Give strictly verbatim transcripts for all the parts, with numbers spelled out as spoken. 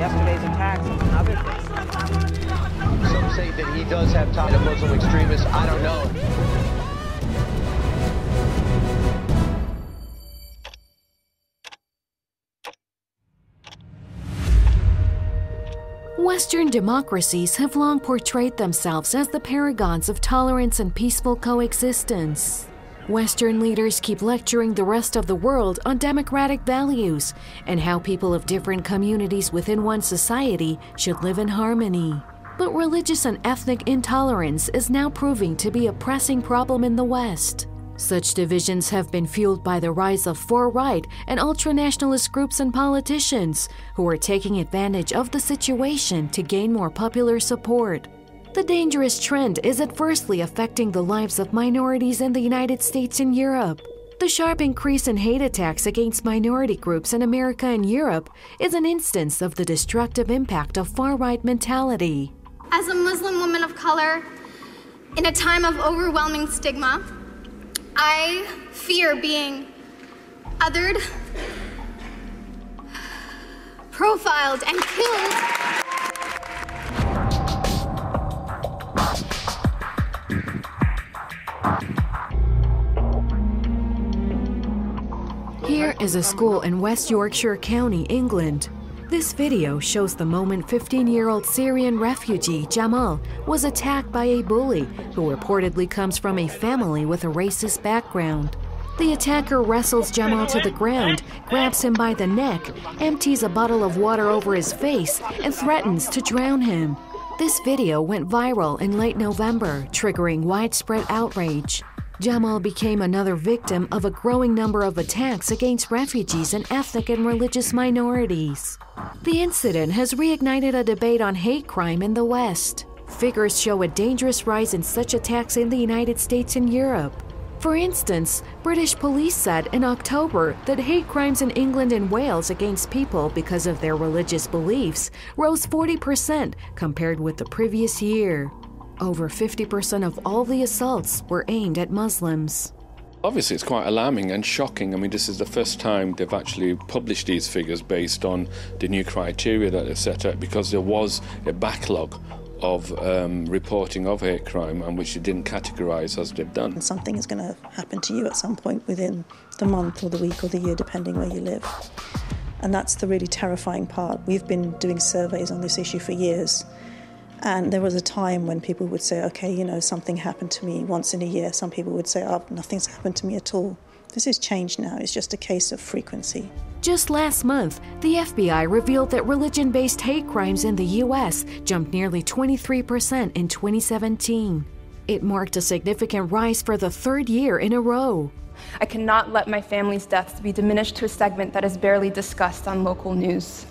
yesterday's attacks is another thing. Some say that he does have ties to Muslim extremists. I don't know. Western democracies have long portrayed themselves as the paragons of tolerance and peaceful coexistence. Western leaders keep lecturing the rest of the world on democratic values and how people of different communities within one society should live in harmony. But religious and ethnic intolerance is now proving to be a pressing problem in the West. Such divisions have been fueled by the rise of far-right and ultra-nationalist groups and politicians who are taking advantage of the situation to gain more popular support. The dangerous trend is adversely affecting the lives of minorities in the United States and Europe. The sharp increase in hate attacks against minority groups in America and Europe is an instance of the destructive impact of far-right mentality. As a Muslim woman of color, in a time of overwhelming stigma, I fear being othered, profiled, and killed. Here is a school in West Yorkshire County, England. This video shows the moment fifteen-year-old Syrian refugee Jamal was attacked by a bully who reportedly comes from a family with a racist background. The attacker wrestles Jamal to the ground, grabs him by the neck, empties a bottle of water over his face, and threatens to drown him. This video went viral in late November, triggering widespread outrage. Jamal became another victim of a growing number of attacks against refugees and ethnic and religious minorities. The incident has reignited a debate on hate crime in the West. Figures show a dangerous rise in such attacks in the United States and Europe. For instance, British police said in October that hate crimes in England and Wales against people because of their religious beliefs rose forty percent compared with the previous year. Over fifty percent of all the assaults were aimed at Muslims. Obviously, it's quite alarming and shocking. I mean, this is the first time they've actually published these figures based on the new criteria that they've set out, because there was a backlog of um, reporting of hate crime and which they didn't categorise as they've done. Something is going to happen to you at some point within the month or the week or the year, depending where you live. And that's the really terrifying part. We've been doing surveys on this issue for years. And there was a time when people would say, okay, you know, something happened to me once in a year. Some people would say, oh, nothing's happened to me at all. This has changed now. It's just a case of frequency. Just last month, the F B I revealed that religion-based hate crimes in the U S jumped nearly twenty-three percent in twenty seventeen. It marked a significant rise for the third year in a row. I cannot let my family's deaths be diminished to a segment that is barely discussed on local news.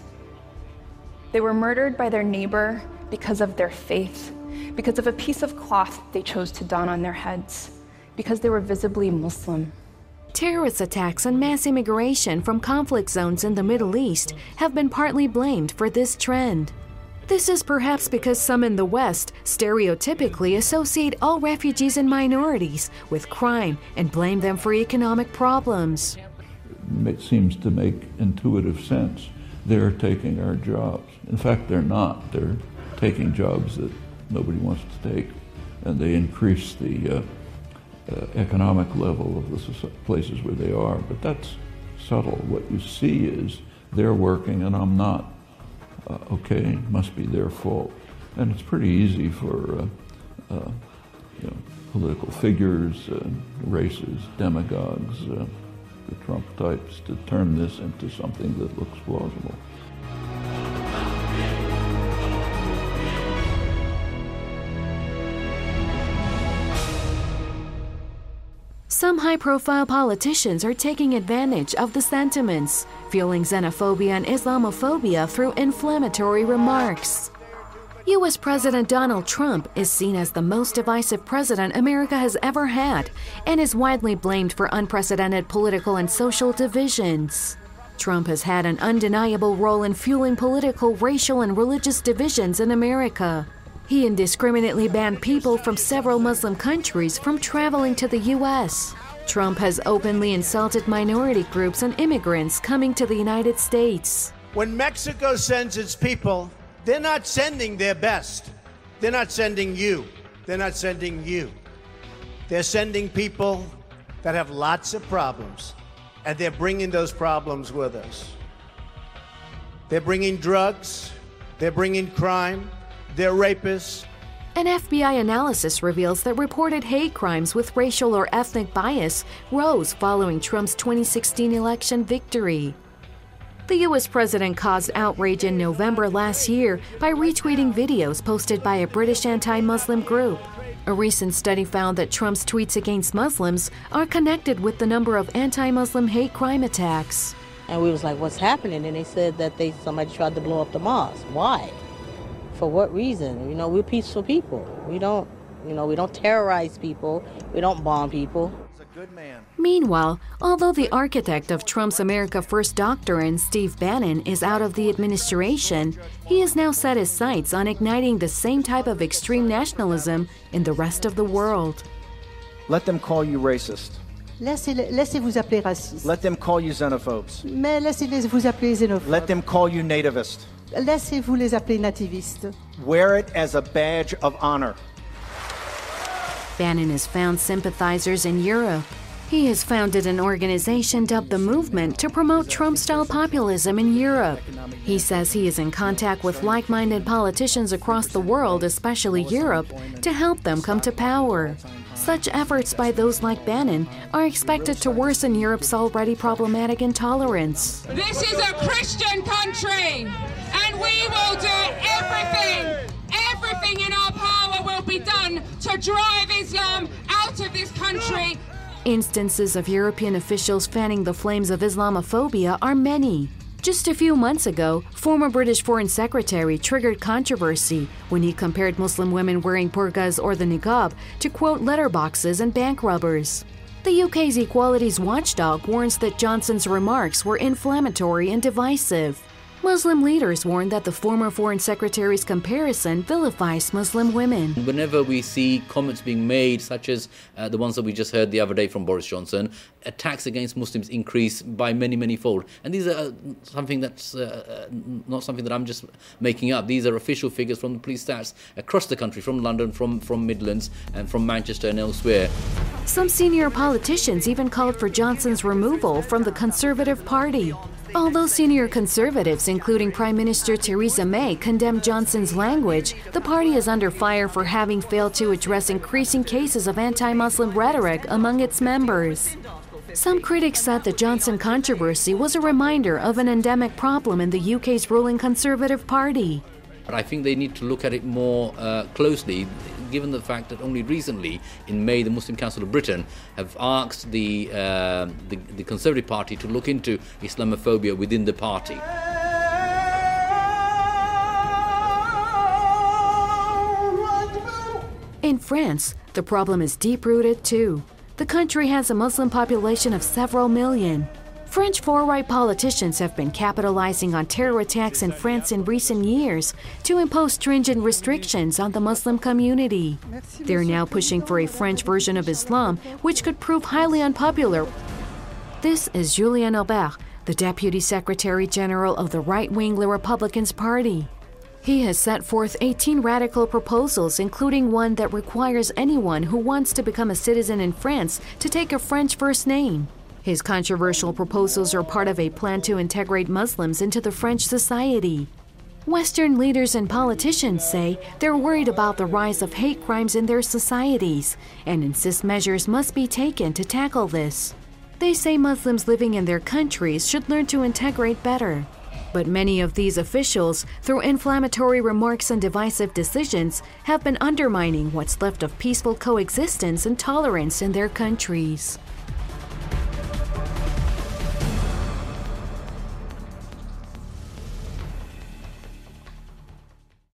They were murdered by their neighbor because of their faith, because of a piece of cloth they chose to don on their heads, because they were visibly Muslim. Terrorist attacks and mass immigration from conflict zones in the Middle East have been partly blamed for this trend. This is perhaps because some in the West stereotypically associate all refugees and minorities with crime and blame them for economic problems. It seems to make intuitive sense. They're taking our jobs. In fact, they're not. They're taking jobs that nobody wants to take, and they increase the uh, uh, economic level of the places where they are. But that's subtle. What you see is they're working and I'm not. Uh, okay, must be their fault. And it's pretty easy for uh, uh, you know, political figures, uh, races, demagogues, uh, the Trump types, to turn this into something that looks plausible. Some high-profile politicians are taking advantage of the sentiments, fueling xenophobia and Islamophobia through inflammatory remarks. U S President Donald Trump is seen as the most divisive president America has ever had and is widely blamed for unprecedented political and social divisions. Trump has had an undeniable role in fueling political, racial, and religious divisions in America. He indiscriminately banned people from several Muslim countries from traveling to the U S. Trump has openly insulted minority groups and immigrants coming to the United States. When Mexico sends its people, they're not sending their best. They're not sending you. They're not sending you. They're sending people that have lots of problems, and they're bringing those problems with us. They're bringing drugs, they're bringing crime, they're rapists. An F B I analysis reveals that reported hate crimes with racial or ethnic bias rose following Trump's twenty sixteen election victory. The U S president caused outrage in November last year by retweeting videos posted by a British anti-Muslim group. A recent study found that Trump's tweets against Muslims are connected with the number of anti-Muslim hate crime attacks. And we was like, what's happening? And they said that they somebody tried to blow up the mosque. Why? For what reason? You know, we're peaceful people. We don't, you know, we don't terrorize people. We don't bomb people. Meanwhile, although the architect of Trump's America First doctrine, Steve Bannon, is out of the administration, he has now set his sights on igniting the same type of extreme nationalism in the rest of the world. Let them call you racist. Laissez-les, laissez-vous appeler raciste. Let them call you xenophobes. Mais laissez-les vous appeler xénophobes. Let them call you nativist. Laissez-vous les appeler nativistes. Wear it as a badge of honor. Bannon has found sympathizers in Europe. He has founded an organization dubbed the Movement to promote Trump-style populism in Europe. He says he is in contact with like-minded politicians across the world, especially Europe, to help them come to power. Such efforts by those like Bannon are expected to worsen Europe's already problematic intolerance. This is a Christian country, and we will do everything, everything in our power will be done to drive Islam out of this country. Instances of European officials fanning the flames of Islamophobia are many. Just a few months ago, former British Foreign Secretary triggered controversy when he compared Muslim women wearing burqas or the niqab to, quote, letterboxes and bank robbers. The U K's equalities watchdog warns that Johnson's remarks were inflammatory and divisive. Muslim leaders warn that the former Foreign Secretary's comparison vilifies Muslim women. Whenever we see comments being made, such as uh, the ones that we just heard the other day from Boris Johnson, attacks against Muslims increase by many, many fold. And these are something that's uh, not something that I'm just making up. These are official figures from the police stats across the country, from London, from, from Midlands, and from Manchester and elsewhere. Some senior politicians even called for Johnson's removal from the Conservative Party. Although senior conservatives, including Prime Minister Theresa May, condemned Johnson's language, the party is under fire for having failed to address increasing cases of anti-Muslim rhetoric among its members. Some critics said the Johnson controversy was a reminder of an endemic problem in the U K's ruling Conservative Party. But I think they need to look at it more uh, closely, given the fact that only recently, in May, the Muslim Council of Britain have asked the, uh, the, the Conservative Party to look into Islamophobia within the party. In France, the problem is deep-rooted too. The country has a Muslim population of several million. French far-right politicians have been capitalizing on terror attacks in France in recent years to impose stringent restrictions on the Muslim community. They're now pushing for a French version of Islam, which could prove highly unpopular. This is Julien Aubert, the Deputy Secretary General of the right-wing Le Republicans Party. He has set forth eighteen radical proposals, including one that requires anyone who wants to become a citizen in France to take a French first name. His controversial proposals are part of a plan to integrate Muslims into the French society. Western leaders and politicians say they're worried about the rise of hate crimes in their societies and insist measures must be taken to tackle this. They say Muslims living in their countries should learn to integrate better. But many of these officials, through inflammatory remarks and divisive decisions, have been undermining what's left of peaceful coexistence and tolerance in their countries.